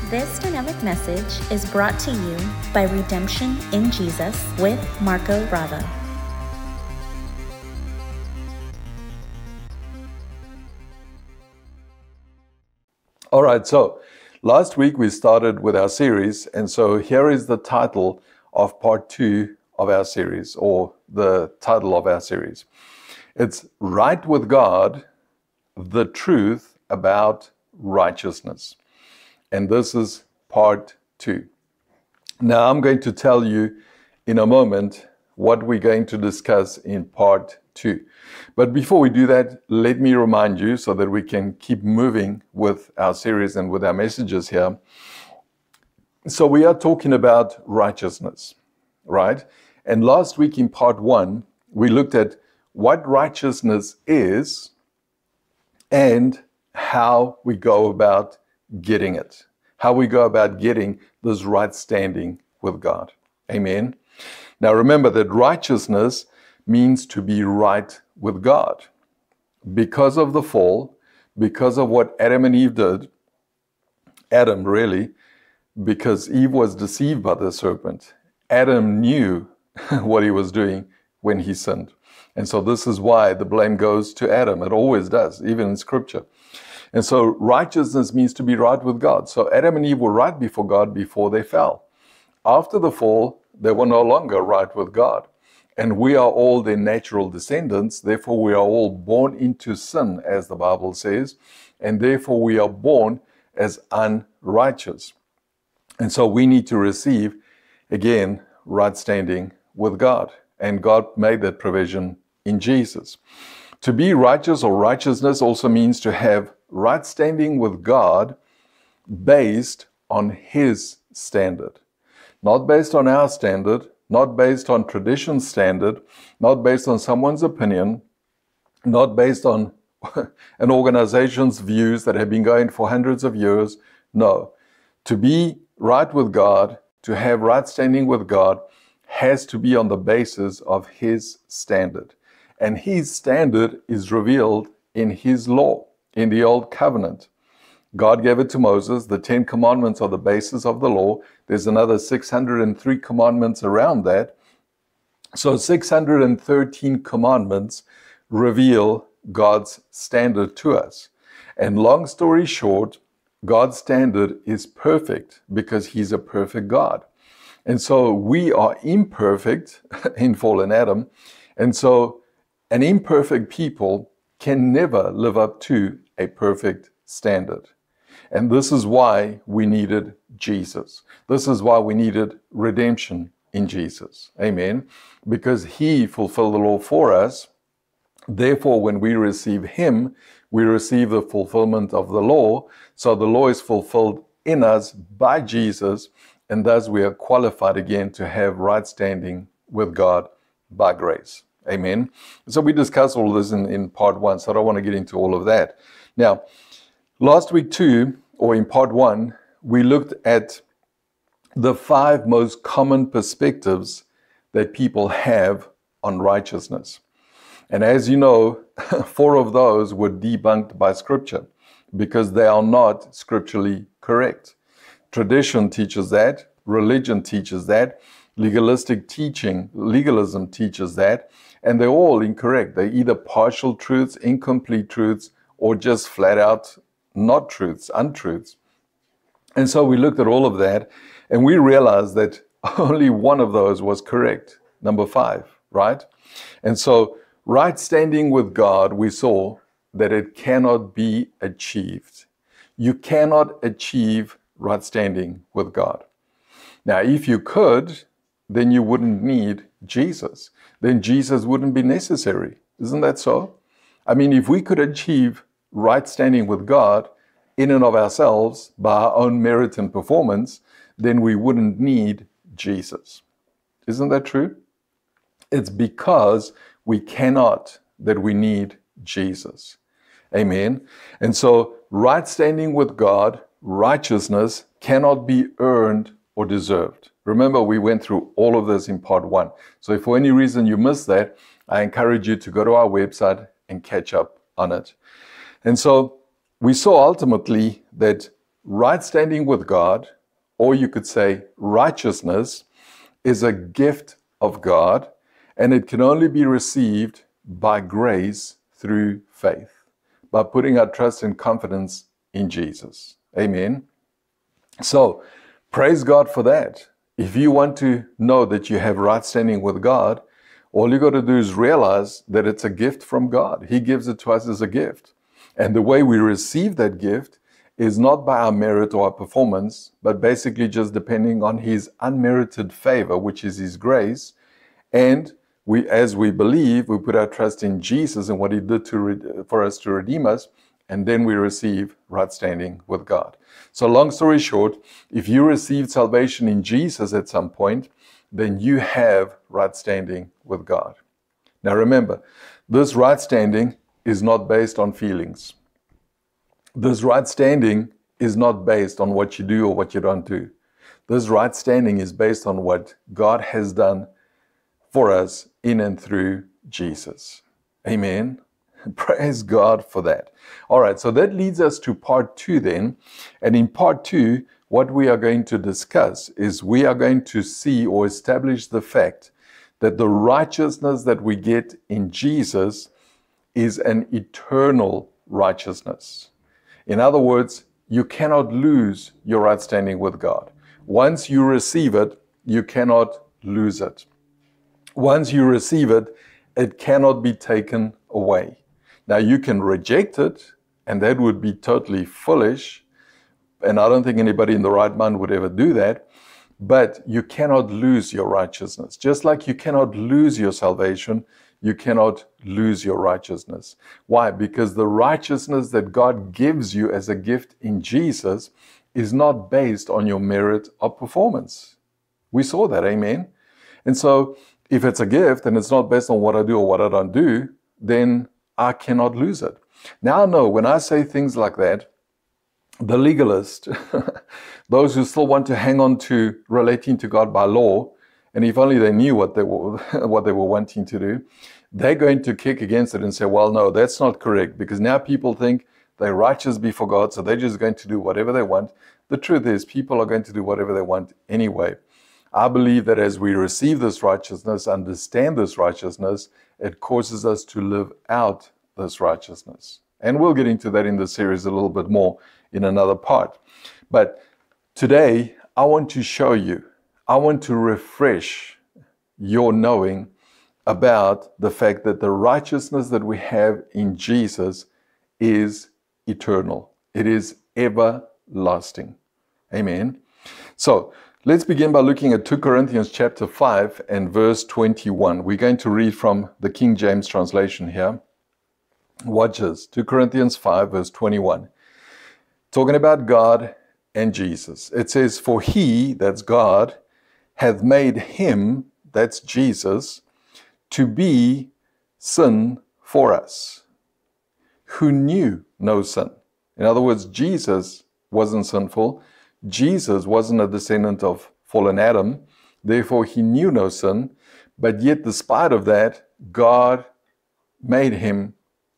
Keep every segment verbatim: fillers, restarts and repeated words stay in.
This dynamic message is brought to you by Redemption in Jesus with Marco Bravo. All right, so last week we started with our series, and so here is the title of part two of our series, or the title of our series. It's Right with God, the Truth About Righteousness. And this is part two. Now I'm going to tell you in a moment what we're going to discuss in part two. But before we do that, let me remind you so that we can keep moving with our series and with our messages here. So we are talking about righteousness, right? And last week in part one, we looked at what righteousness is and how we go about getting it, how we go about getting this right standing with God. Amen. Now remember that righteousness means to be right with God. Because of the fall, because of what Adam and Eve did, Adam really, because Eve was deceived by the serpent, Adam knew what he was doing when he sinned. And so this is why the blame goes to Adam. It always does, even in Scripture. And so righteousness means to be right with God. So Adam and Eve were right before God before they fell. After the fall, they were no longer right with God. And we are all their natural descendants. Therefore, we are all born into sin, as the Bible says. And therefore, we are born as unrighteous. And so we need to receive, again, right standing with God. And God made that provision in Jesus. To be righteous or righteousness also means to have right standing with God based on His standard. Not based on our standard, not based on tradition's standard, not based on someone's opinion, not based on an organization's views that have been going for hundreds of years. No. To be right with God, to have right standing with God, has to be on the basis of His standard. And His standard is revealed in His law, in the Old Covenant. God gave it to Moses. The Ten Commandments are the basis of the law. There's another six hundred three commandments around that. So six hundred thirteen commandments reveal God's standard to us. And long story short, God's standard is perfect because He's a perfect God. And so we are imperfect in fallen Adam. And so an imperfect people can never live up to a perfect standard. And this is why we needed Jesus. This is why we needed redemption in Jesus. Amen. Because He fulfilled the law for us. Therefore, when we receive Him, we receive the fulfillment of the law. So the law is fulfilled in us by Jesus. And thus we are qualified again to have right standing with God by grace. Amen. So we discussed all this in, in part one, so I don't want to get into all of that. Now, last week too, or in part one, we looked at the five most common perspectives that people have on righteousness. And as you know, four of those were debunked by Scripture because they are not scripturally correct. Tradition teaches that, religion teaches that, legalistic teaching, legalism teaches that, and they're all incorrect. They're either partial truths, incomplete truths, or just flat out not truths, untruths. And so we looked at all of that, and we realized that only one of those was correct, number five, right? And so right standing with God, we saw that it cannot be achieved. You cannot achieve right standing with God. Now, if you could, then you wouldn't need Jesus. Then Jesus wouldn't be necessary. Isn't that so? I mean, if we could achieve right standing with God in and of ourselves by our own merit and performance, then we wouldn't need Jesus. Isn't that true? It's because we cannot that we need Jesus. Amen. And so right standing with God, righteousness cannot be earned or deserved. Remember, we went through all of this in part one. So if for any reason you missed that, I encourage you to go to our website and catch up on it. And so we saw ultimately that right standing with God, or you could say righteousness, is a gift of God, and it can only be received by grace through faith, by putting our trust and confidence in Jesus. Amen. So, praise God for that. If you want to know that you have right standing with God, all you got to do is realize that it's a gift from God. He gives it to us as a gift. And the way we receive that gift is not by our merit or our performance, but basically just depending on His unmerited favor, which is His grace. And we, as we believe, we put our trust in Jesus and what He did to re- for us to redeem us, and then we receive right standing with God. So long story short, if you received salvation in Jesus at some point, then you have right standing with God. Now remember, this right standing is not based on feelings. This right standing is not based on what you do or what you don't do. This right standing is based on what God has done for us in and through Jesus. Amen. Praise God for that. All right, so that leads us to part two then. And in part two, what we are going to discuss is we are going to see or establish the fact that the righteousness that we get in Jesus is an eternal righteousness. In other words, you cannot lose your right standing with God. Once you receive it, you cannot lose it. Once you receive it, it cannot be taken away. Now, you can reject it, and that would be totally foolish, and I don't think anybody in the right mind would ever do that, but you cannot lose your righteousness. Just like you cannot lose your salvation, you cannot lose your righteousness. Why? Because the righteousness that God gives you as a gift in Jesus is not based on your merit or performance. We saw that, amen? And so, if it's a gift and it's not based on what I do or what I don't do, then I cannot lose it. Now, no, when I say things like that, the legalist, those who still want to hang on to relating to God by law, and if only they knew what they were, what they were wanting to do, they're going to kick against it and say, well, no, that's not correct, because now people think they're righteous before God, so they're just going to do whatever they want. The truth is, people are going to do whatever they want anyway. I believe that as we receive this righteousness, understand this righteousness, it causes us to live out this righteousness. And we'll get into that in the series a little bit more in another part. But today, I want to show you, I want to refresh your knowing about the fact that the righteousness that we have in Jesus is eternal. It is everlasting. Amen. So, let's begin by looking at Second Corinthians chapter five and verse twenty-one. We're going to read from the King James translation here. Watch this. Second Corinthians five verse twenty-one. Talking about God and Jesus. It says, for He, that's God, hath made Him, that's Jesus, to be sin for us, who knew no sin. In other words, Jesus wasn't sinful. Jesus wasn't a descendant of fallen Adam, therefore He knew no sin, but yet despite of that, God made Him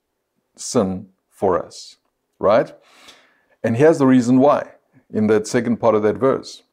sin for us, right? And here's the reason why, in that second part of that verse.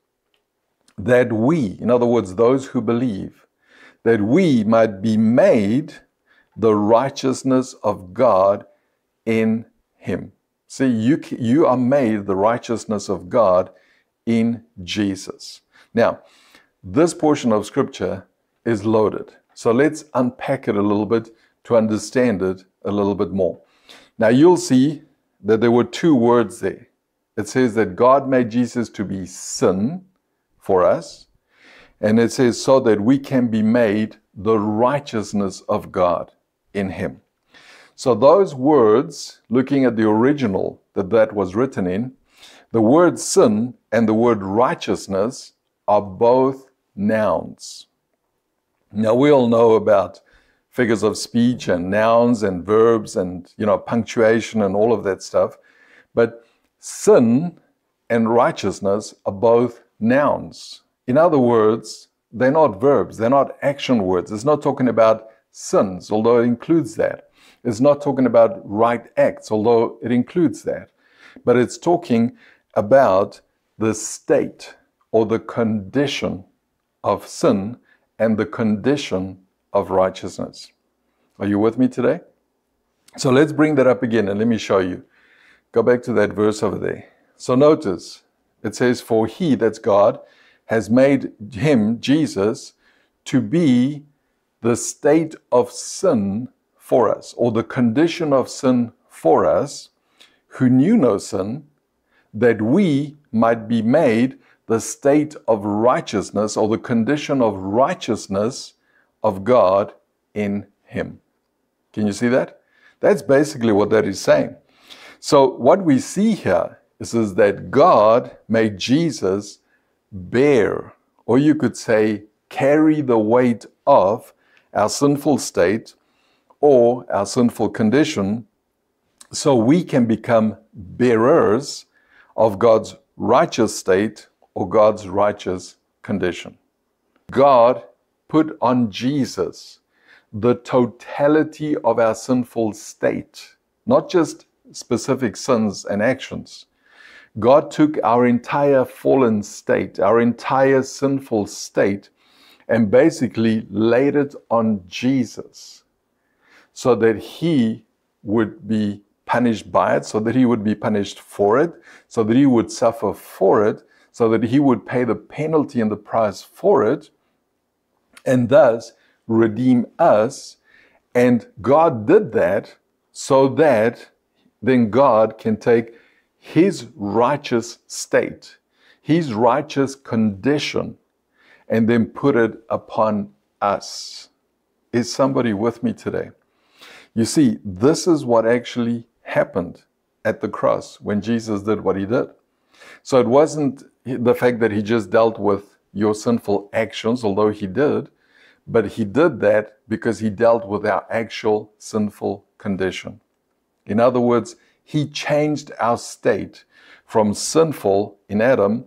That we, in other words, those who believe, that we might be made the righteousness of God in Him. See, you, you are made the righteousness of God in Jesus. Now, this portion of Scripture is loaded. So let's unpack it a little bit to understand it a little bit more. Now, you'll see that there were two words there. It says that God made Jesus to be sin for us. And it says so that we can be made the righteousness of God in Him. So those words, looking at the original that that was written in, the word sin and the word righteousness are both nouns. Now we all know about figures of speech and nouns and verbs and, you know, punctuation and all of that stuff. But sin and righteousness are both nouns. In other words, they're not verbs, they're not action words. It's not talking about sins, although it includes that. It's not talking about right acts, although it includes that. But it's talking about the state or the condition of sin and the condition of righteousness. Are you with me today? So let's bring that up again and let me show you. Go back to that verse over there. So notice, it says, for he, that's God, has made him, Jesus, to be the state of sin for us, or the condition of sin for us, who knew no sin, that we might be made the state of righteousness, or the condition of righteousness of God in him. Can you see that? That's basically what that is saying. So what we see here is, is that God made Jesus bear, or you could say carry the weight of our sinful state or our sinful condition, so we can become bearers of God's righteous state or God's righteous condition. God put on Jesus the totality of our sinful state, not just specific sins and actions. God took our entire fallen state, our entire sinful state, and basically laid it on Jesus so that he would be punished by it, so that he would be punished for it, so that he would suffer for it, so that he would pay the penalty and the price for it, and thus redeem us. And God did that so that then God can take his righteous state, his righteous condition, and then put it upon us. Is somebody with me today? You see, this is what actually happened at the cross when Jesus did what he did. So it wasn't the fact that he just dealt with your sinful actions, although he did, but he did that because he dealt with our actual sinful condition. In other words, he changed our state from sinful in Adam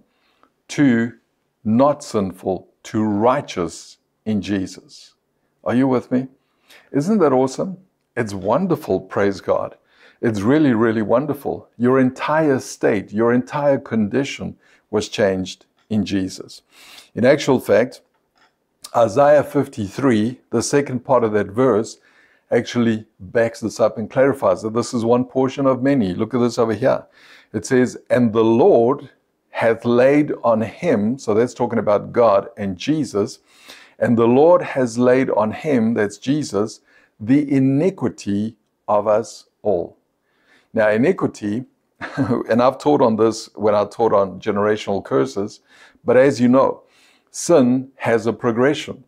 to not sinful to righteous in Jesus. Are you with me? Isn't that awesome? It's wonderful, praise God. It's really, really wonderful. Your entire state, your entire condition was changed in Jesus. In actual fact, Isaiah fifty-three, the second part of that verse, actually backs this up and clarifies that this is one portion of many. Look at this over here. It says, and the Lord hath laid on him, so that's talking about God and Jesus, and the Lord has laid on him, that's Jesus, the iniquity of us all. Now, iniquity, and I've taught on this when I taught on generational curses, but as you know, sin has a progression.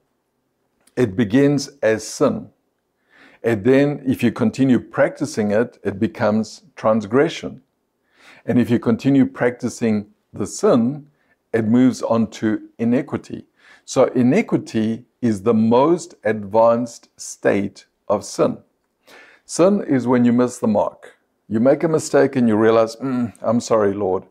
It begins as sin. And then if you continue practicing it, it becomes transgression. And if you continue practicing the sin, it moves on to iniquity. So iniquity is the most advanced state of sin. Sin is when you miss the mark. You make a mistake and you realize, mm, I'm sorry, Lord.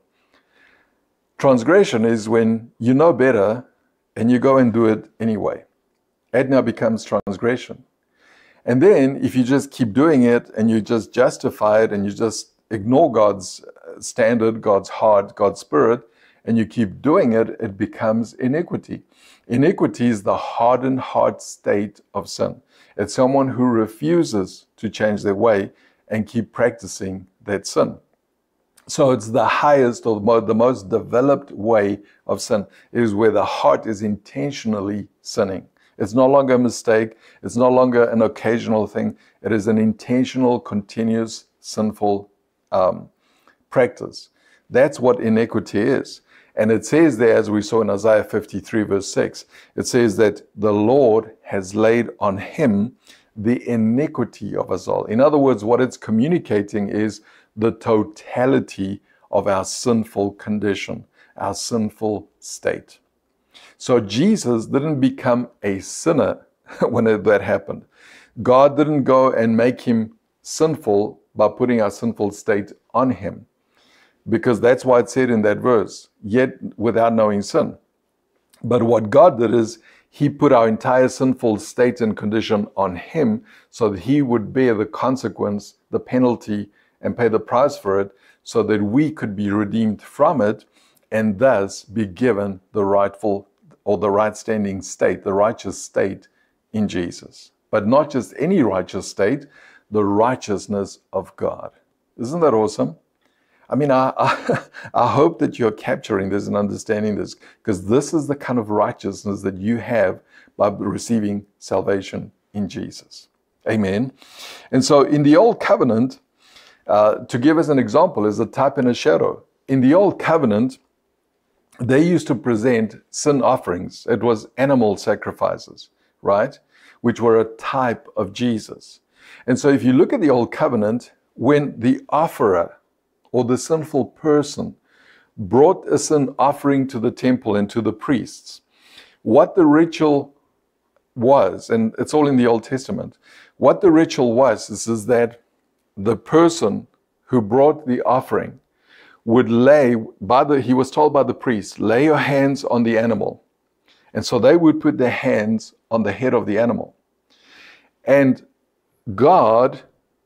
Transgression is when you know better and you go and do it anyway. It now becomes transgression. And then if you just keep doing it and you just justify it and you just ignore God's standard, God's heart, God's spirit, and you keep doing it, it becomes iniquity. Iniquity is the hardened heart state of sin. It's someone who refuses to change their way and keep practicing that sin. So it's the highest or the most developed way of sin. It is where the heart is intentionally sinning. It's no longer a mistake. It's no longer an occasional thing. It is an intentional, continuous, sinful um, practice. That's what iniquity is. And it says there, as we saw in Isaiah fifty-three, verse six, it says that the Lord has laid on him the iniquity of us all. In other words, what it's communicating is the totality of our sinful condition, our sinful state. So Jesus didn't become a sinner when that happened. God didn't go and make him sinful by putting our sinful state on him, because that's why it said in that verse, yet without knowing sin. But what God did is he put our entire sinful state and condition on him so that he would bear the consequence, the penalty, and pay the price for it, so that we could be redeemed from it and thus be given the rightful or the right standing state, the righteous state in Jesus. But not just any righteous state, the righteousness of God. Isn't that awesome? I mean, I, I, I hope that you're capturing this and understanding this, because this is the kind of righteousness that you have by receiving salvation in Jesus. Amen. And so in the Old Covenant, uh, to give us an example, is a type and a shadow. In the Old Covenant, they used to present sin offerings. It was animal sacrifices, right? Which were a type of Jesus. And so if you look at the Old Covenant, when the offerer or the sinful person brought a sin offering to the temple and to the priests, what the ritual was, and it's all in the Old Testament, what the ritual was is, is that the person who brought the offering would lay, by the, he was told by the priest, lay your hands on the animal. And so they would put their hands on the head of the animal. And God,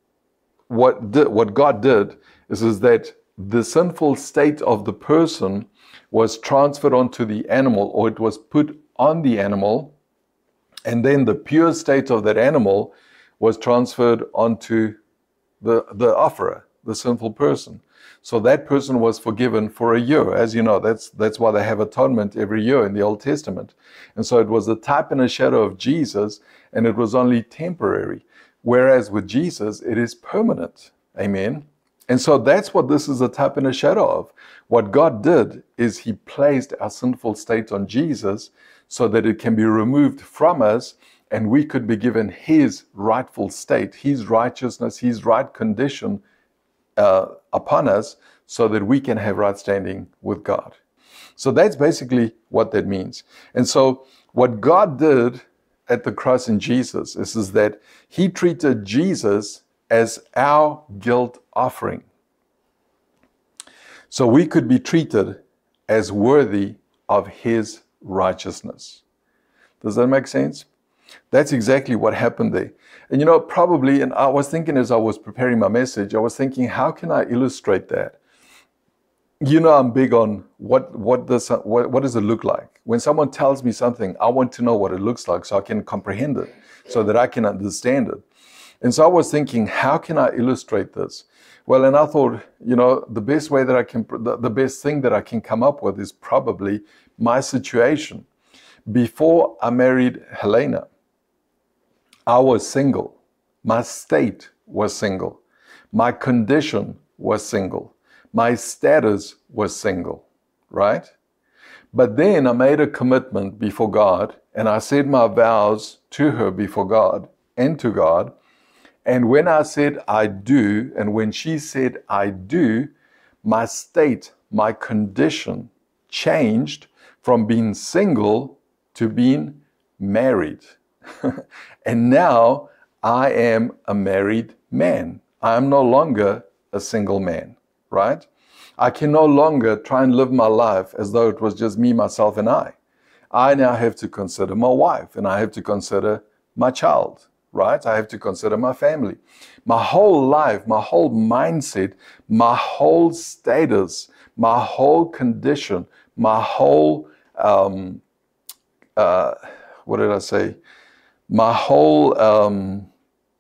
what, did, what God did is, is that the sinful state of the person was transferred onto the animal, or it was put on the animal, and then the pure state of that animal was transferred onto the, the offerer, the sinful person. So that person was forgiven for a year. As you know, that's, that's why they have atonement every year in the Old Testament. And so it was a type and a shadow of Jesus, and it was only temporary. Whereas with Jesus, it is permanent. Amen. And so that's what this is a type and a shadow of. What God did is he placed our sinful state on Jesus so that it can be removed from us and we could be given his rightful state, his righteousness, his right condition uh, upon us so that we can have right standing with God. So that's basically what that means. And so what God did at the cross in Jesus is, is that he treated Jesus as our guilt offering. So we could be treated as worthy of his righteousness. Does that make sense? That's exactly what happened there. And you know, probably, and I was thinking as I was preparing my message, I was thinking, how can I illustrate that? You know, I'm big on what, what, does, what, what does it look like? When someone tells me something, I want to know what it looks like so I can comprehend it, so that I can understand it. And so I was thinking, how can I illustrate this? Well, and I thought, you know, the best way that I can, the, the best thing that I can come up with is probably my situation. Before I married Helena, I was single. My state was single. My condition was single. My status was single, right? But then I made a commitment before God, and I said my vows to her before God and to God. And when I said I do, and when she said I do, my state, my condition changed from being single to being married. And now I am a married man. I am no longer a single man, right? I can no longer try and live my life as though it was just me, myself, and I. I now have to consider my wife, and I have to consider my child, right? I have to consider my family. My whole life, my whole mindset, my whole status, my whole condition, my whole, um, uh, what did I say? My whole um,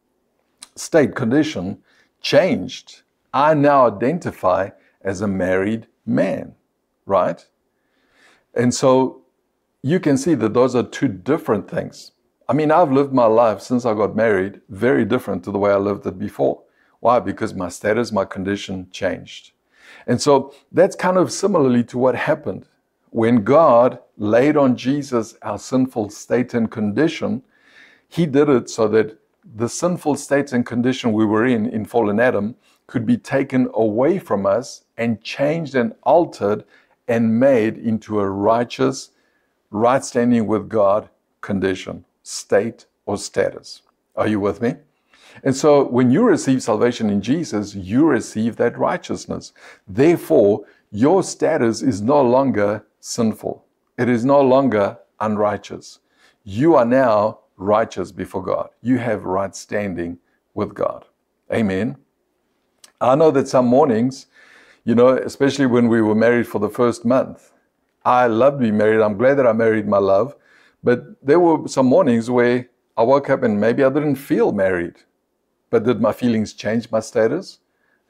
state condition changed. I now identify as a married man, right? And so you can see that those are two different things. I mean, I've lived my life since I got married very different to the way I lived it before. Why? Because my status, my condition changed. And so that's kind of similarly to what happened. When God laid on Jesus our sinful state and condition, he did it so that the sinful state and condition we were in, in fallen Adam, could be taken away from us and changed and altered and made into a righteous, right standing with God condition, state or status. Are you with me? And so when you receive salvation in Jesus, you receive that righteousness. Therefore, your status is no longer sinful. It is no longer unrighteous. You are now righteous before God. You have right standing with God. Amen. I know that some mornings You know, especially when we were married for the first month. I loved being married. I'm glad that I married my love. But there were some mornings where I woke up and maybe I didn't feel married. But did my feelings change my status?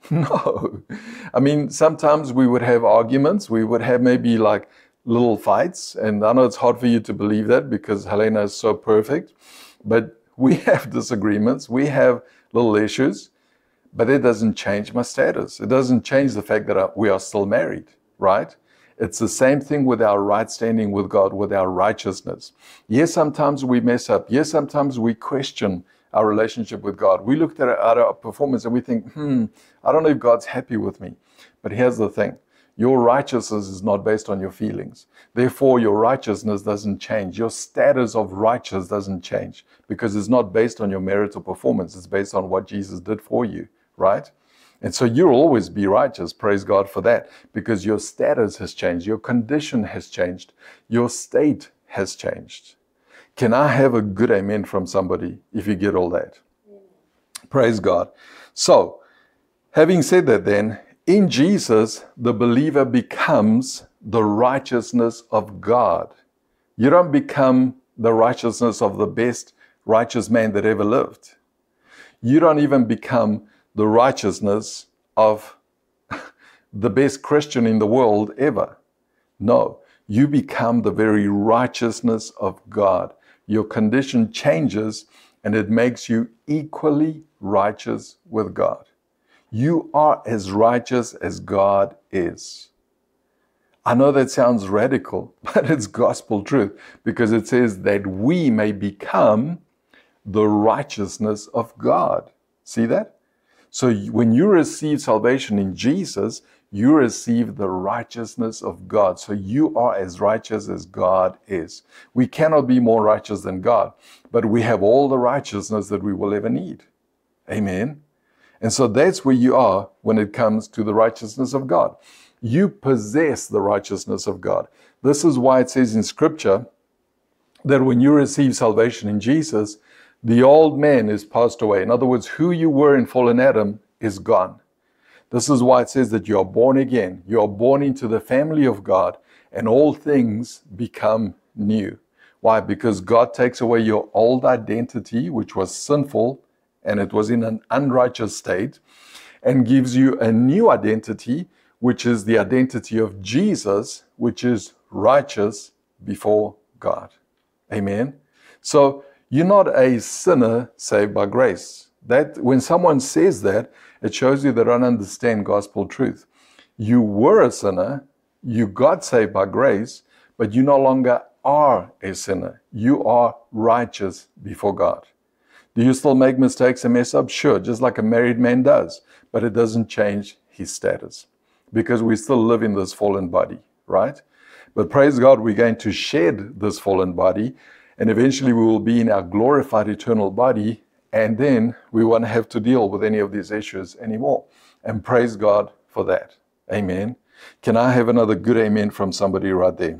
No. I mean, sometimes we would have arguments. We would have maybe like little fights. And I know it's hard for you to believe that because Helena is so perfect. But we have disagreements. We have little issues. But it doesn't change my status. It doesn't change the fact that we are still married, right? It's the same thing with our right standing with God, with our righteousness. Yes, sometimes we mess up. Yes, sometimes we question our relationship with God. We looked at our, at our performance and we think, hmm, I don't know if God's happy with me. But here's the thing. Your righteousness is not based on your feelings. Therefore, your righteousness doesn't change. Your status of righteous doesn't change because it's not based on your marital performance. It's based on what Jesus did for you, right? And so you'll always be righteous. Praise God for that because your status has changed. Your condition has changed. Your state has changed. Can I have a good amen from somebody if you get all that? Yeah. Praise God. So, having said that then, in Jesus, the believer becomes the righteousness of God. You don't become the righteousness of the best righteous man that ever lived. You don't even become the righteousness of the best Christian in the world ever. No, you become the very righteousness of God. Your condition changes and it makes you equally righteous with God. You are as righteous as God is. I know that sounds radical, but it's gospel truth because it says that we may become the righteousness of God. See that? So when you receive salvation in Jesus, you receive the righteousness of God. So you are as righteous as God is. We cannot be more righteous than God, but we have all the righteousness that we will ever need. Amen. And so that's where you are when it comes to the righteousness of God. You possess the righteousness of God. This is why it says in Scripture that when you receive salvation in Jesus, the old man is passed away. In other words, who you were in fallen Adam is gone. This is why it says that you are born again. You are born into the family of God and all things become new. Why? Because God takes away your old identity, which was sinful, and it was in an unrighteous state, and gives you a new identity, which is the identity of Jesus, which is righteous before God. Amen. So you're not a sinner saved by grace. That when someone says that, it shows you they don't understand gospel truth. You were a sinner, you got saved by grace, but you no longer are a sinner. You are righteous before God. Do you still make mistakes and mess up? Sure, just like a married man does. But it doesn't change his status because we still live in this fallen body, right? But praise God, we're going to shed this fallen body and eventually we will be in our glorified eternal body and then we won't have to deal with any of these issues anymore. And praise God for that. Amen. Can I have another good amen from somebody right there?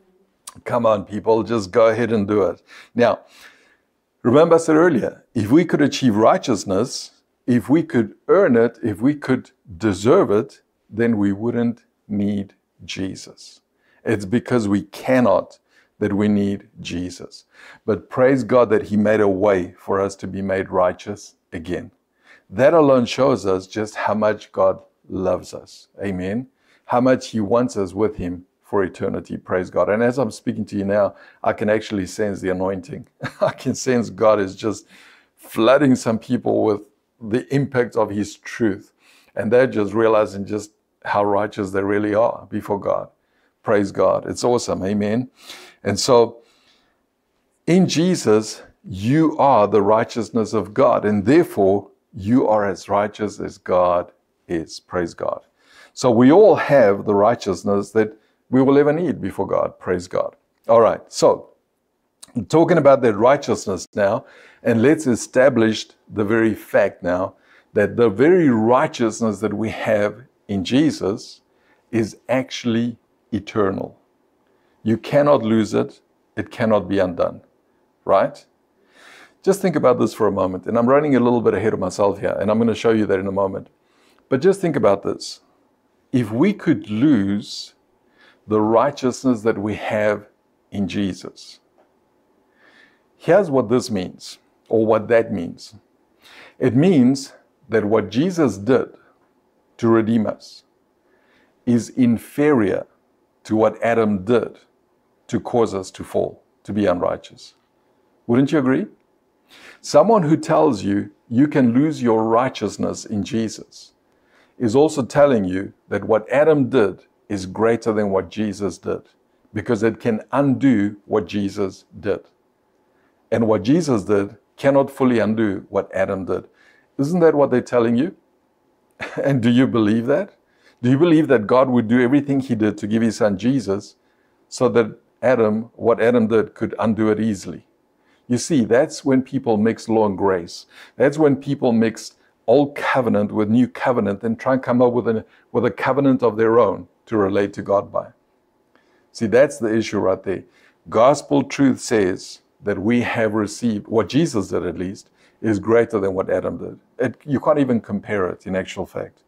Come on, people, just go ahead and do it. Now, remember I said earlier, if we could achieve righteousness, if we could earn it, if we could deserve it, then we wouldn't need Jesus. It's because we cannot that we need Jesus. But praise God that He made a way for us to be made righteous again. That alone shows us just how much God loves us. Amen. How much He wants us with Him for eternity. Praise God. And as I'm speaking to you now, I can actually sense the anointing. I can sense God is just flooding some people with the impact of His truth. And they're just realizing just how righteous they really are before God. Praise God. It's awesome. Amen. And so in Jesus, you are the righteousness of God. And therefore, you are as righteous as God is. Praise God. So we all have the righteousness that we will ever need before God. Praise God. All right. So talking about that righteousness now, and let's establish the very fact now that the very righteousness that we have in Jesus is actually eternal. You cannot lose it. It cannot be undone. Right? Just think about this for a moment. And I'm running a little bit ahead of myself here, and I'm going to show you that in a moment. But just think about this. if we could lose the righteousness that we have in Jesus. Here's what this means, or what that means. It means that what Jesus did to redeem us is inferior to what Adam did to cause us to fall, to be unrighteous. Wouldn't you agree? Someone who tells you you can lose your righteousness in Jesus is also telling you that what Adam did is greater than what Jesus did, because it can undo what Jesus did. And what Jesus did cannot fully undo what Adam did. Isn't that what they're telling you? And do you believe that? Do you believe that God would do everything he did to give his son Jesus so that Adam, what Adam did, could undo it easily? You see, that's when people mix law and grace. That's when people mix old covenant with new covenant and try and come up with a, with a covenant of their own to relate to God by. See, that's the issue right there. Gospel truth says that we have received, what Jesus did at least, is greater than what Adam did. It, you can't even compare it in actual fact.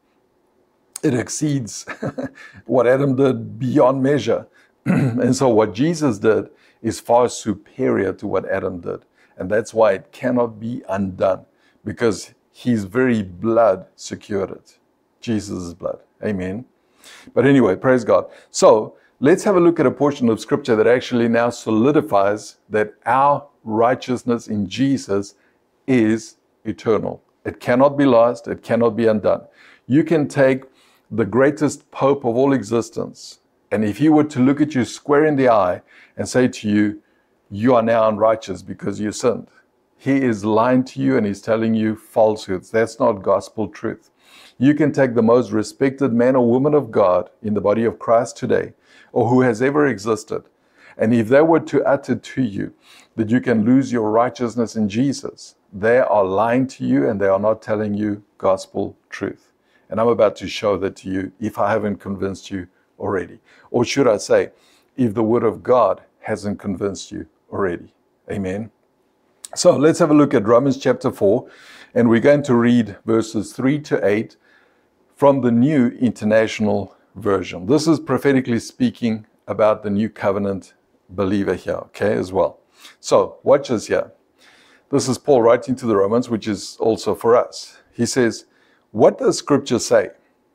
It exceeds what Adam did beyond measure. And so what Jesus did is far superior to what Adam did. And that's why it cannot be undone, because his very blood secured it. Jesus' blood. Amen. But anyway, praise God. So let's have a look at a portion of scripture that actually now solidifies that our righteousness in Jesus is eternal. It cannot be lost. It cannot be undone. You can take the greatest pope of all existence, and if he were to look at you square in the eye and say to you, you are now unrighteous because you sinned, he is lying to you and he's telling you falsehoods. That's not gospel truth. You can take the most respected man or woman of God in the body of Christ today, or who has ever existed, and if they were to utter to you that you can lose your righteousness in Jesus, they are lying to you and they are not telling you gospel truth. And I'm about to show that to you if I haven't convinced you already. Or should I say, if the word of God hasn't convinced you already. Amen. So let's have a look at Romans chapter four, and we're going to read verses three to eight from the New International Version. This is prophetically speaking about the new covenant believer here, okay, as well. So watch this here. This is Paul writing to the Romans, which is also for us. He says, what does scripture say?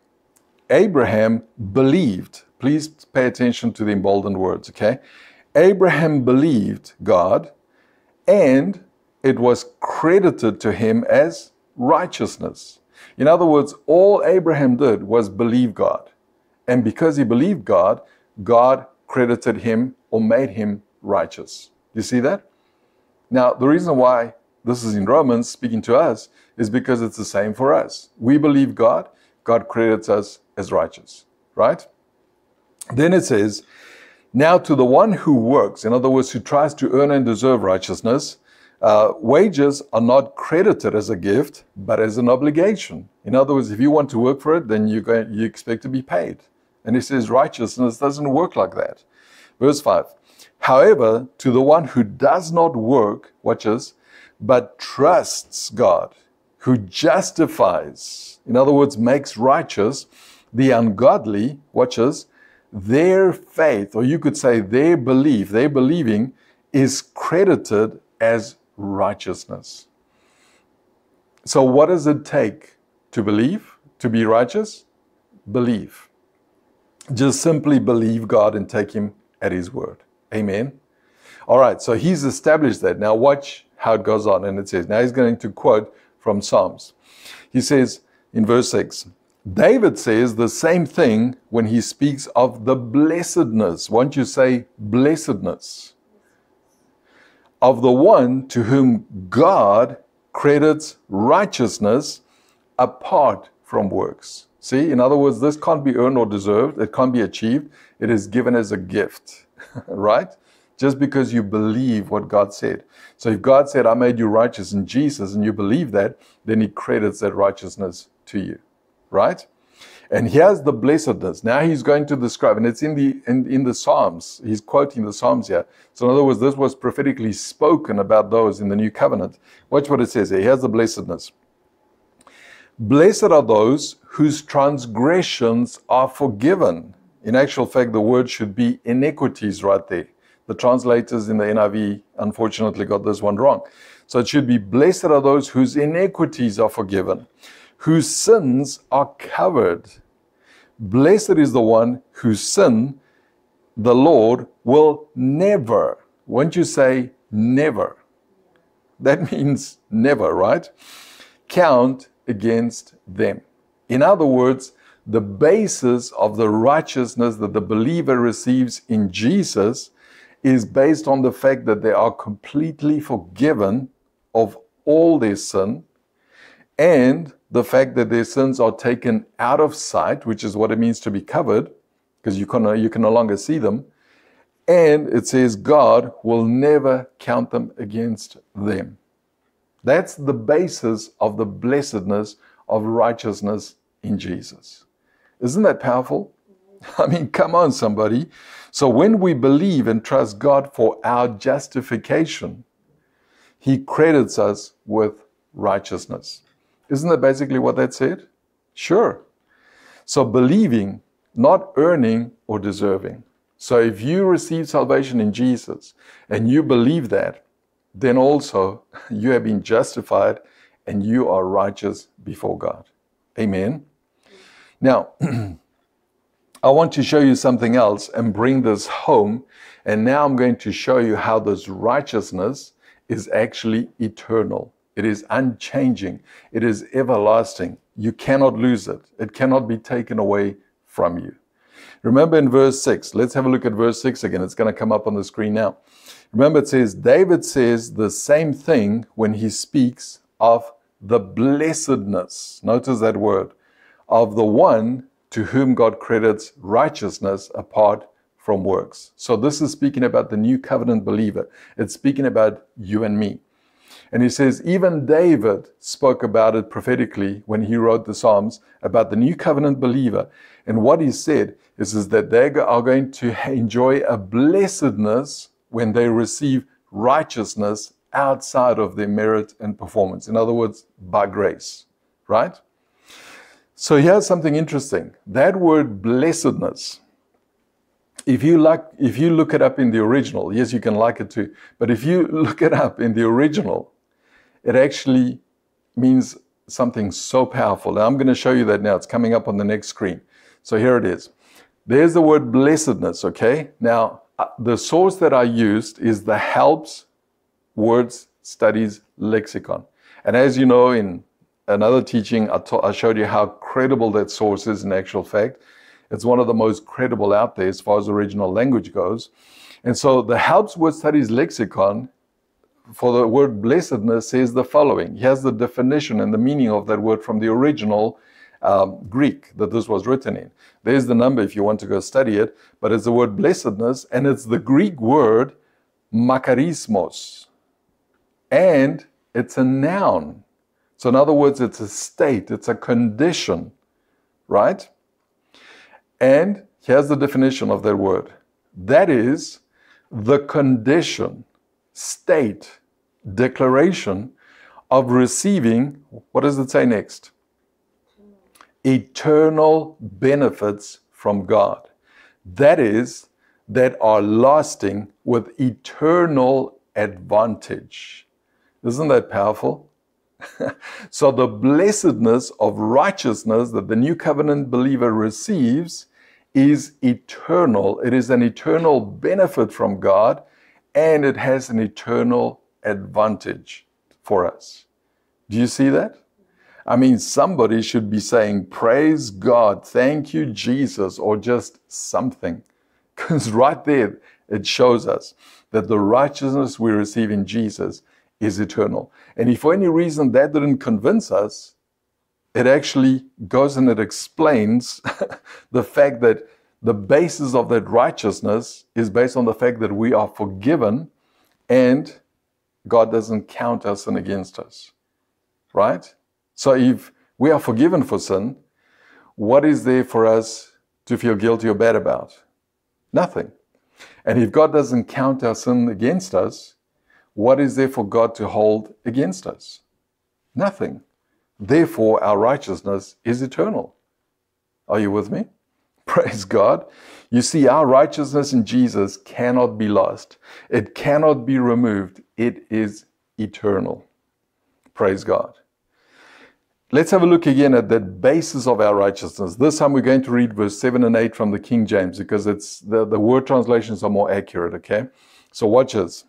Abraham believed. Please pay attention to the emboldened words, okay? Abraham believed God, and it was credited to him as righteousness. In other words, all Abraham did was believe God. And because he believed God, God credited him or made him righteous. You see that? Now, the reason why this is in Romans speaking to us is because it's the same for us. We believe God, God credits us as righteous, right? Then it says, now to the one who works, in other words, who tries to earn and deserve righteousness, uh, wages are not credited as a gift, but as an obligation. In other words, if you want to work for it, then you go, you expect to be paid. And he says righteousness doesn't work like that. Verse five, however, to the one who does not work, watch this, but trusts God, who justifies, in other words, makes righteous the ungodly, watch this, their faith, or you could say their belief, their believing is credited as righteousness. So what does it take to believe, to be righteous? Believe. Just simply believe God and take him at his word. Amen. All right, so he's established that. Now watch how it goes on. And it says, now he's going to quote from Psalms. He says in verse six, David says the same thing when he speaks of the blessedness. Won't you say blessedness? Of the one to whom God credits righteousness apart from works. See, in other words, this can't be earned or deserved. It can't be achieved. It is given as a gift, right? Just because you believe what God said. So if God said, I made you righteous in Jesus, and you believe that, then he credits that righteousness to you, right? And here's the blessedness. Now he's going to describe, and it's in the in, in the Psalms. He's quoting the Psalms here. So in other words, this was prophetically spoken about those in the new covenant. Watch what it says here. Here's the blessedness. Blessed are those whose transgressions are forgiven. In actual fact, the word should be iniquities right there. The translators in the N I V unfortunately got this one wrong. So it should be, blessed are those whose iniquities are forgiven, whose sins are covered. Blessed is the one whose sin the Lord will never, won't you say never? That means never, right? Count against them. In other words, the basis of the righteousness that the believer receives in Jesus is based on the fact that they are completely forgiven of all their sin, and the fact that their sins are taken out of sight, which is what it means to be covered, because you can, you can no longer see them. And it says God will never count them against them. That's the basis of the blessedness of righteousness in Jesus. Isn't that powerful? I mean, come on, somebody. So when we believe and trust God for our justification, He credits us with righteousness. Isn't that basically what that said? Sure. So believing, not earning or deserving. So if you receive salvation in Jesus and you believe that, then also you have been justified and you are righteous before God. Amen. Now, I want to show you something else and bring this home. And now I'm going to show you how this righteousness is actually eternal. It is unchanging. It is everlasting. You cannot lose it. It cannot be taken away from you. Remember in verse six, let's have a look at verse six again. It's going to come up on the screen now. Remember it says, David says the same thing when he speaks of the blessedness. Notice that word. Of the one to whom God credits righteousness apart from works. So this is speaking about the new covenant believer. It's speaking about you and me. And he says, even David spoke about it prophetically when he wrote the Psalms about the new covenant believer. And what he said is, is that they are going to enjoy a blessedness when they receive righteousness outside of their merit and performance. In other words, by grace, right? So here's something interesting. That word blessedness, if you like, if you look it up in the original, yes, you can like it too, but if you look it up in the original, it actually means something so powerful. And I'm going to show you that now. It's coming up on the next screen. So here it is. There's the word blessedness, okay? Now, uh, the source that I used is the Helps Words Studies Lexicon. And as you know, in another teaching, I, I showed you how credible that source is in actual fact. It's one of the most credible out there as far as original language goes. And so the Helps Word Studies Lexicon for the word blessedness says the following. Here's the definition and the meaning of that word from the original um, Greek that this was written in. There's the number if you want to go study it, but it's the word blessedness, and it's the Greek word makarismos. And it's a noun. So in other words, it's a state, it's a condition, right? And here's the definition of that word. That is the condition, state, declaration of receiving, what does it say next? Eternal benefits from God. That is, that are lasting with eternal advantage. Isn't that powerful? So the blessedness of righteousness that the new covenant believer receives is eternal. It is an eternal benefit from God, and it has an eternal advantage for us. Do you see that? I mean, somebody should be saying, praise God, thank you, Jesus, or just something. Because right there, it shows us that the righteousness we receive in Jesus is eternal. And if for any reason that didn't convince us, it actually goes and it explains the fact that the basis of that righteousness is based on the fact that we are forgiven and God doesn't count our sin against us, right? So if we are forgiven for sin, what is there for us to feel guilty or bad about? Nothing. And if God doesn't count our sin against us, what is there for God to hold against us? Nothing. Therefore, our righteousness is eternal. Are you with me? Praise God. You see, our righteousness in Jesus cannot be lost. It cannot be removed. It is eternal. Praise God. Let's have a look again at the basis of our righteousness. This time we're going to read verse seven and eight from the King James because it's the, the word translations are more accurate, okay? So watch this.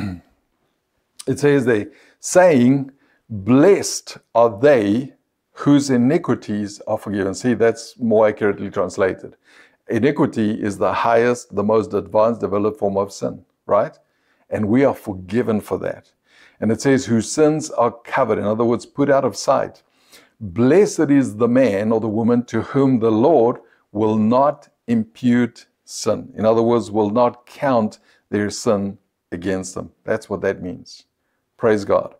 It says there, saying, blessed are they whose iniquities are forgiven. See, that's more accurately translated. Iniquity is the highest, the most advanced, developed form of sin, right? And we are forgiven for that. And it says, whose sins are covered, in other words, put out of sight. Blessed is the man or the woman to whom the Lord will not impute sin. In other words, will not count their sin against them. That's what that means. Praise God.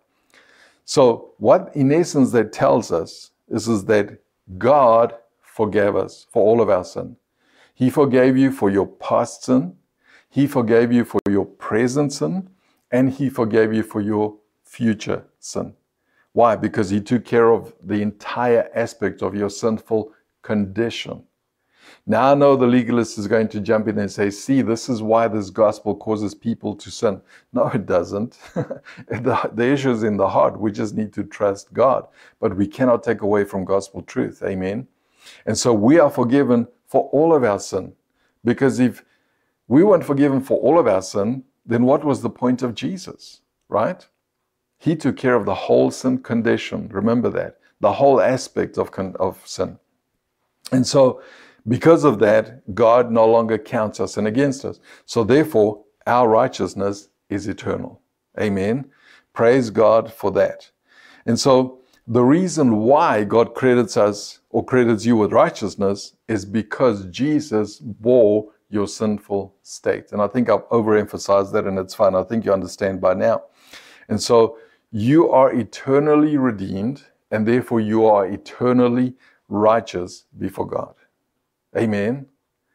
So what in essence that tells us is, is that God forgave us for all of our sin. He forgave you for your past sin. He forgave you for your present sin. And He forgave you for your future sin. Why? Because He took care of the entire aspect of your sinful condition. Now I know the legalist is going to jump in and say, see, this is why this gospel causes people to sin. No, it doesn't. the, the issue is in the heart. We just need to trust God. But we cannot take away from gospel truth. Amen. And so we are forgiven for all of our sin. Because if we weren't forgiven for all of our sin, then what was the point of Jesus, right? He took care of the whole sin condition. Remember that. The whole aspect of, of sin. And so, because of that, God no longer counts our sin against us. So therefore, our righteousness is eternal. Amen. Praise God for that. And so, the reason why God credits us or credits you with righteousness is because Jesus bore your sinful state. And I think I've overemphasized that, and it's fine. I think you understand by now. And so, you are eternally redeemed, and therefore you are eternally righteous before God. Amen.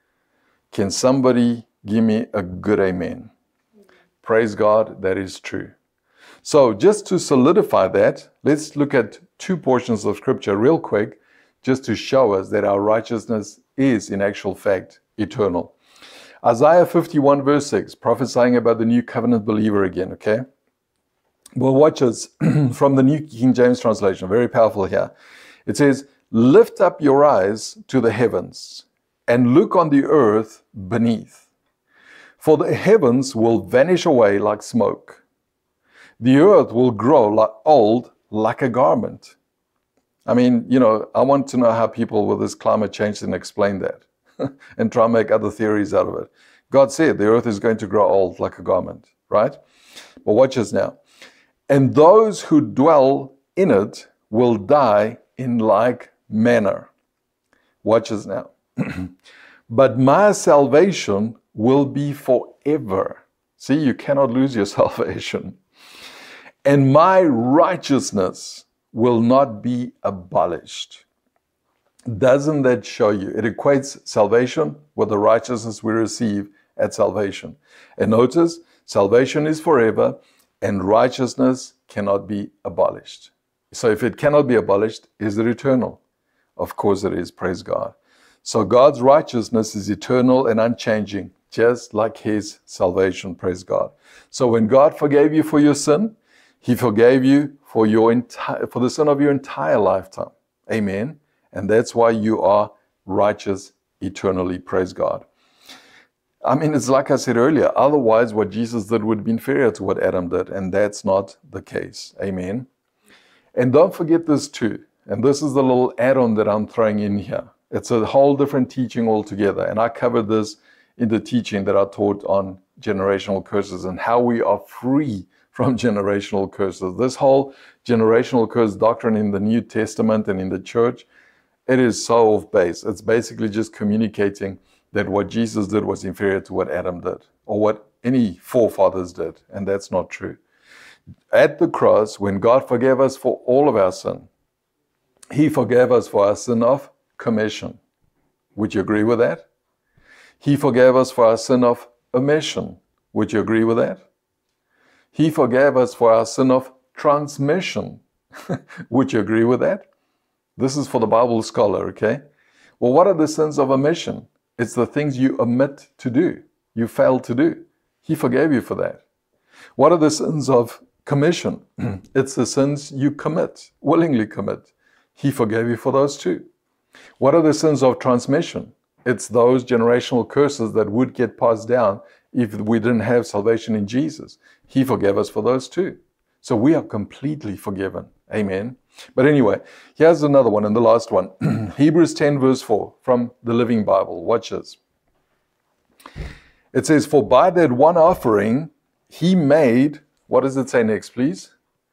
Can somebody give me a good amen? Praise God, that is true. So just to solidify that, let's look at two portions of Scripture real quick, just to show us that our righteousness is in actual fact eternal. Isaiah fifty-one verse six, prophesying about the new covenant believer again, okay? Well, watch this from the New King James translation, very powerful here. It says, lift up your eyes to the heavens and look on the earth beneath. For the heavens will vanish away like smoke. The earth will grow like, old like a garment. I mean, you know, I want to know how people with this climate change can explain that and try and make other theories out of it. God said the earth is going to grow old like a garment, right? But watch this now. And those who dwell in it will die in like manner. Watch this now. But my salvation will be forever. See, you cannot lose your salvation. And my righteousness will not be abolished. Doesn't that show you? It equates salvation with the righteousness we receive at salvation. And notice, salvation is forever, and righteousness cannot be abolished. So if it cannot be abolished, is it eternal? Of course it is, praise God. So God's righteousness is eternal and unchanging, just like His salvation, praise God. So when God forgave you for your sin, He forgave you for your entire, for the sin of your entire lifetime. Amen. And that's why you are righteous eternally, praise God. I mean, it's like I said earlier, otherwise what Jesus did would be inferior to what Adam did, and that's not the case. Amen. And don't forget this too, and this is the little add-on that I'm throwing in here. It's a whole different teaching altogether, and I covered this in the teaching that I taught on generational curses and how we are free from generational curses. This whole generational curse doctrine in the New Testament and in the church, it is so off base. It's basically just communicating that what Jesus did was inferior to what Adam did, or what any forefathers did, and that's not true. At the cross, when God forgave us for all of our sin, He forgave us for our sin of commission. Would you agree with that? He forgave us for our sin of omission. Would you agree with that? He forgave us for our sin of transmission. Would you agree with that? This is for the Bible scholar, okay? Well, what are the sins of omission? It's the things you omit to do, you fail to do. He forgave you for that. What are the sins of commission? It's the sins you commit, willingly commit. He forgave you for those too. What are the sins of transmission? It's those generational curses that would get passed down if we didn't have salvation in Jesus. He forgave us for those too. So we are completely forgiven. Amen. But anyway, here's another one and the last one. Hebrews ten verse four from the Living Bible. Watch this. It says, for by that one offering, he made, what does it say next, please?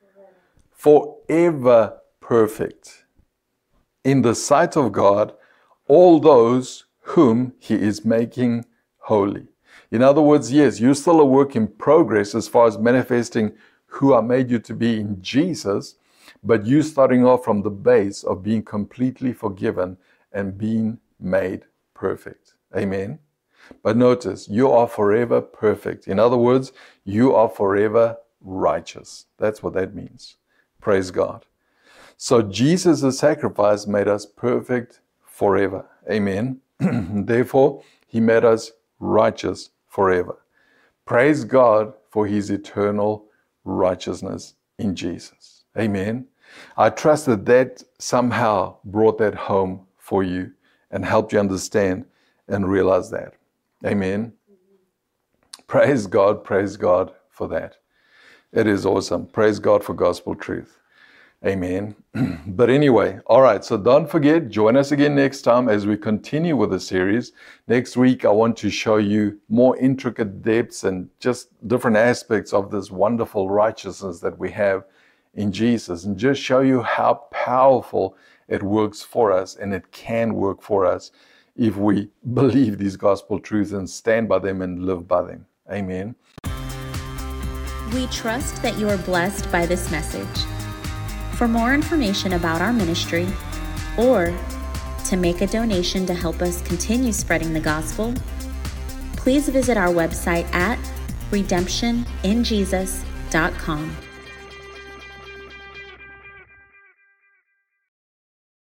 Forever perfect in the sight of God, all those whom he is making holy. In other words, yes, you're still a work in progress as far as manifesting who I made you to be in Jesus, but you starting off from the base of being completely forgiven and being made perfect. Amen. But notice, you are forever perfect. In other words, you are forever righteous. That's what that means. Praise God. So Jesus' sacrifice made us perfect forever. Amen. Therefore, he made us righteous forever. Praise God for his eternal righteousness in Jesus. Amen. I trust that that somehow brought that home for you and helped you understand and realize that. Amen. Praise God, praise God for that. It is awesome. Praise God for gospel truth. Amen. But anyway, all right, so don't forget, join us again next time as we continue with the series. Next week, I want to show you more intricate depths and just different aspects of this wonderful righteousness that we have in Jesus, and just show you how powerful it works for us, and it can work for us if we believe these gospel truths and stand by them and live by them. Amen. We trust that you are blessed by this message. For more information about our ministry or to make a donation to help us continue spreading the gospel, please visit our website at redemption in jesus dot com.